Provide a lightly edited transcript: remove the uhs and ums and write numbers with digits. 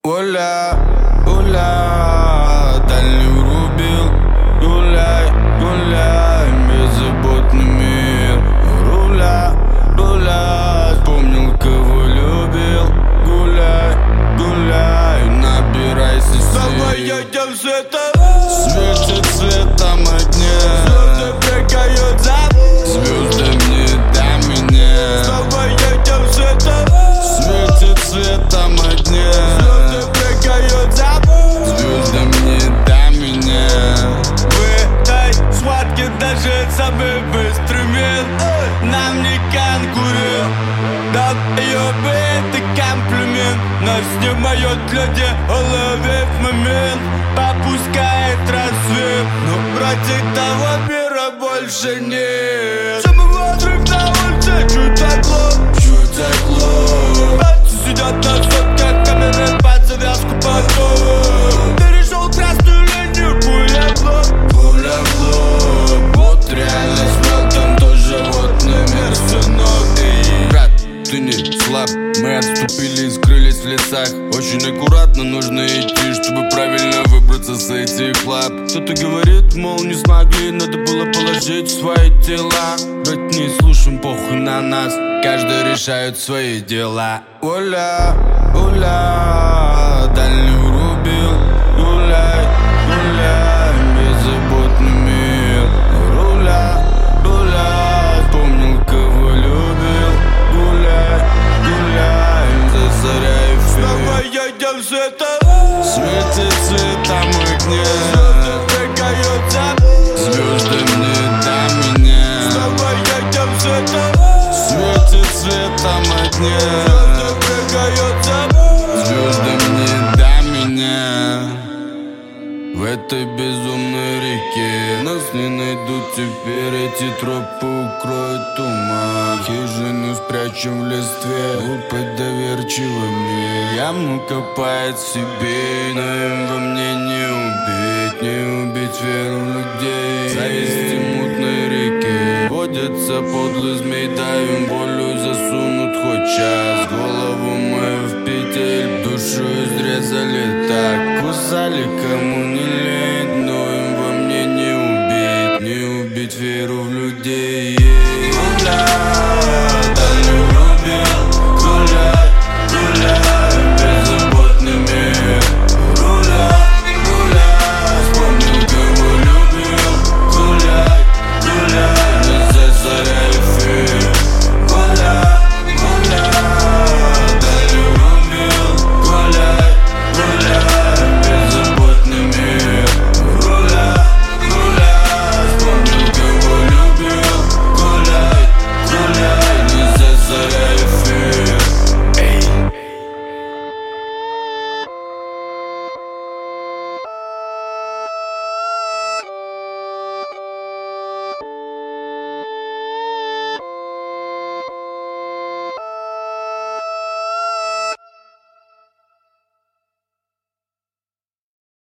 Оля, Оля, дальний врубил. Гуляй, гуляй, беззаботный мир. Руля, руля, вспомнил, кого любил. Гуляй, гуляй, набирайся сил. Давай едем в света. Светит светом огня. Звезды прыгают за Звездами до меня. Давай едем в света. Светит светом огня. Звезды прыгают за Звездами до меня. в этой схватке даже самый быстрый мент нам не конкурент. Долбоёбы, это комплимент. Нас снимают люди, уловив момент. Попускает рассвет, но вроде того мира больше нет. Самый отрыв на улице, чуть тепло, Чуть тепло. братцы сидят на сотках, камеры под завязку потом. Перешел красную линию, пуля в лоб. Пуля в лоб. Вот реальность, но там тоже вот номер сынок. Брат, ты не слаб. Мы отступили и скрылись в лесах. Очень аккуратно нужно идти, чтобы правильно выбраться с этих лап. Кто-то говорит, мол, не смогли, надо было положить свои тела. Брат, не слушаем, похуй на нас, каждый решает свои дела. Оля, Оля, дальний врубил. Гуляй, гуляй, беззаботный мир. Руля, руля, вспомнил, кого любил. Гуляй, гуляй, за заря и Давай фиг. едем в света. Светит цветом огня. Звезды прыгают за Звездами до меня. Давай едем в света. Светит цветом огня. Звезды прыгают за Звездами до меня. В этой безумной реке нас не найдут теперь. Эти тропы укроют туман. Хижину спрячем в листве, глупо доверчивыми. Яму копает в себе, но им во мне не убить веру в людей. Зависти мутной реки водятся подлый змей, дай им волю засунут хоть час. Голову